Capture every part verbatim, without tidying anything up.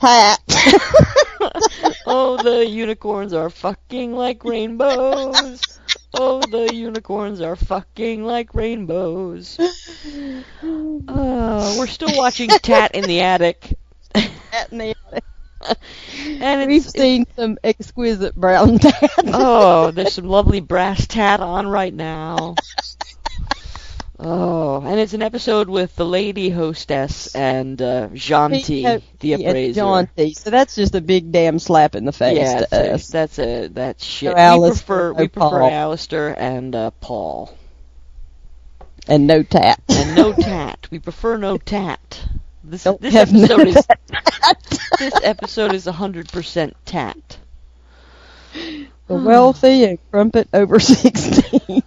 tat. Oh, the unicorns are fucking like rainbows. Oh, the unicorns are fucking like rainbows. Uh, we're still watching Tat in the Attic. Tat in the Attic. And it's, We've seen it's, some exquisite brown tat. Oh, there's some lovely brass tat on right now. Oh, and it's an episode with the lady hostess and uh, Janti, the appraiser. Janti, so that's just a big damn slap in the face yeah, to that's us. A, that's a that's shit. No, we Alistair, prefer no we prefer Paul. Alistair and uh, Paul. And no tat. And no tat. We prefer no tat. This Don't this have episode no is tat. this episode is a hundred percent tat. The wealthy and crumpet over sixteen.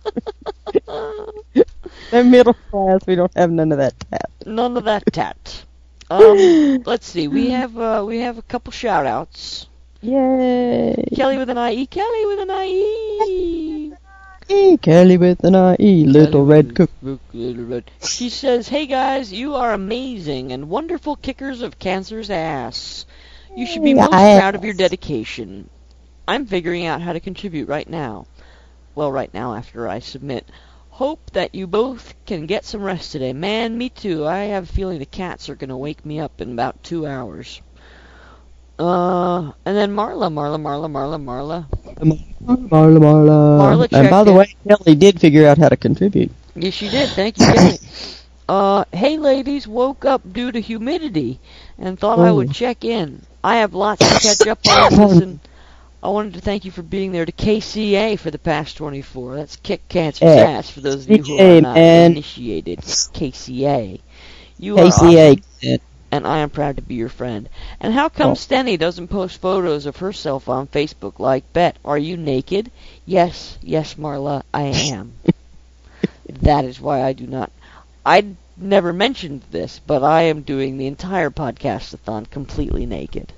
They're middle class. We don't have none of that tat. None of that tat. Um, let's see. We have uh, we have a couple shout outs. Yay! Kelly with an I E. Kelly with an I E. E. Kelly with an I E. Little red cook. Little red. She says, "Hey guys, you are amazing and wonderful kickers of cancer's ass. You should be most Yes. proud of your dedication. I'm figuring out how to contribute right now. Well, right now after I submit. Hope that you both can get some rest today. Man, me too. I have a feeling the cats are going to wake me up in about two hours. Uh, and then Marla, Marla, Marla, Marla, Marla. Marla, Marla. Marla And by the checked way, Kelly did figure out how to contribute. Yes, she did. Thank you, Kelly. Uh, hey, ladies, woke up due to humidity and thought I would Oh. check in. I have lots to catch up on. Listen, I wanted to thank you for being there to K C A for the past twenty-four. That's Kick Cancer's Hey. Ass for those of you who Hey, are not man. initiated. K C A. You K C A. are awesome, and I am proud to be your friend. And how come Oh. Stenny doesn't post photos of herself on Facebook like, Bet, are you naked? Yes, yes, Marla, I am. That is why I do not. I never mentioned this, but I am doing the entire podcast-a-thon completely naked.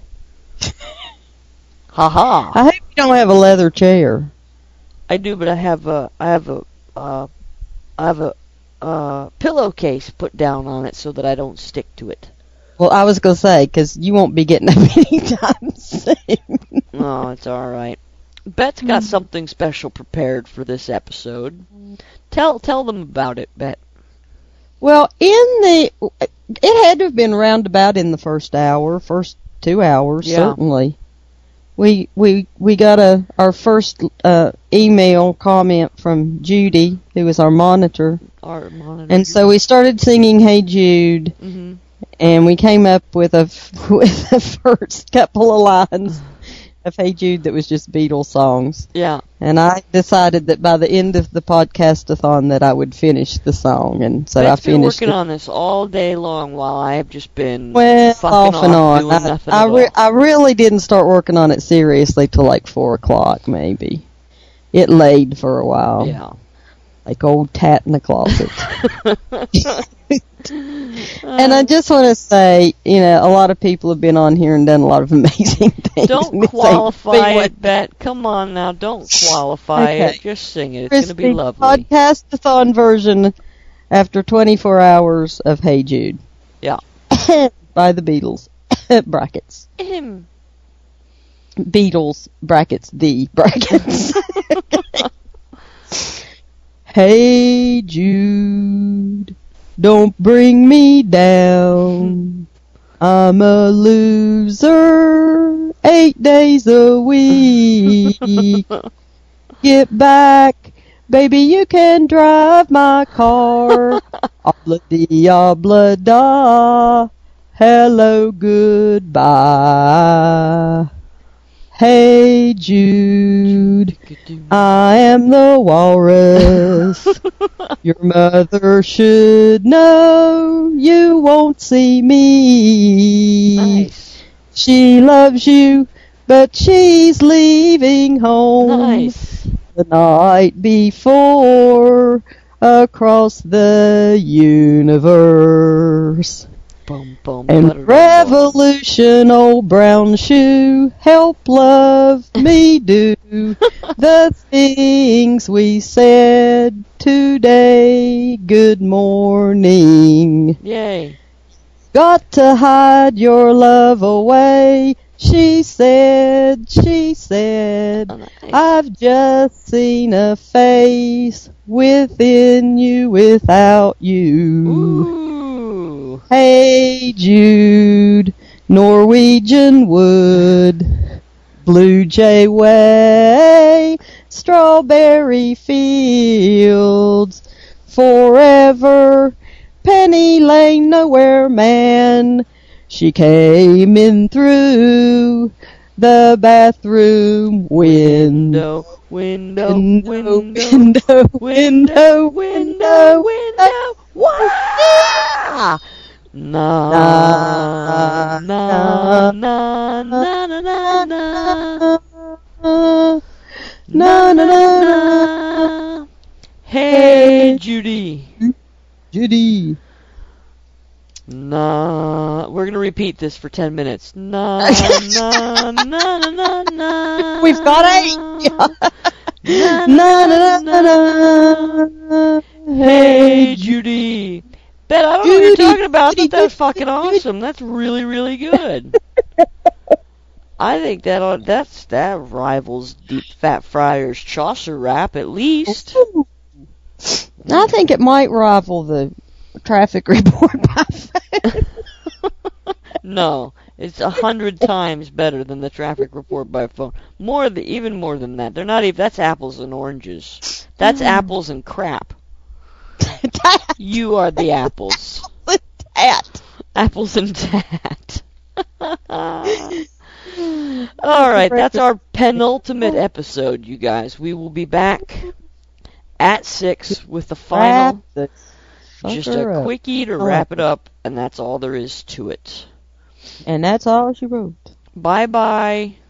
Ha ha! I hope you don't have a leather chair. I do, but I have a, I have a, uh, I have a, uh, pillowcase put down on it so that I don't stick to it. Well, I was going to say, because you won't be getting up anytime soon. Oh, it's alright. Bet's got something special prepared for this episode. Tell, tell them about it, Bet. Well, in the, it had to have been roundabout in the first hour, first two hours, Yeah. certainly. We we we got a our first uh, email comment from Judy, who was our monitor, Our monitor. and so we started singing "Hey Jude," Mm-hmm. and we came up with a f- with the first couple of lines of "Hey Jude" that was just Beatles songs. Yeah. And I decided that by the end of the podcast-a-thon that I would finish the song, and so Bet's I been finished working it. on this all day long while I have just been Well, fucking off and on. doing I, nothing I, at re- all. I really didn't start working on it seriously till like four o'clock, maybe. It laid for a while. Yeah. Like old tat in the closet. And I just want to say, you know, a lot of people have been on here and done a lot of amazing things. Don't And this ain't qualify been it, Bet. Come on now. Don't qualify Okay. it. Just sing it. It's going to be Christy, lovely. podcast-a-thon version after twenty-four hours of Hey Jude. Yeah. By the Beatles. Brackets. Ahem. Beatles, brackets, the brackets. Hey Jude, don't bring me down. I'm a loser, eight days a week. Get back, baby, you can drive my car. Obla di obla da, hello, goodbye. Hey Jude, I am the walrus. Your mother should know you won't see me. Nice. She loves you, but she's leaving home Nice. the night before across the universe. Boom, boom. And ba-da-dum, revolution, old brown shoe, help love me do the things we said today. Good morning. boom. Yay. Got to hide your love away. She said, she said, Oh, nice. I've just seen a face within you without you. Ooh. Hey Jude, Norwegian wood, Blue Jay way, strawberry fields, forever, Penny Lane, nowhere man. She came in through the bathroom window. Window, Window, window, window, window, window, window. Wow! Na Na, na na, na na na na na na, na na, na, na. Hey Judy. Judy. Na. We're gonna repeat this for ten minutes. Na na na na na na. We've got eight. Na Na, na na, na, na, na. Hey Judy. Bet I don't know what you're Judy, talking about. I Judy, thought that was Judy, fucking Judy. awesome. That's really, really good. I think that uh, that's that rivals Deep Fat Friar's Chaucer rap at least. I think it might rival the traffic report by phone. No, it's a hundred times better than the traffic report by phone. More, the, even more than that. They're not even. That's apples and oranges. That's Mm. apples and crap. You are the apples. Tat. Apples and tat. All right, that's our penultimate episode, you guys. We will be back at six with the final, Wrap the just fucker a up. quickie to I wrap like it up, and that's all there is to it. And that's all she wrote. Bye bye.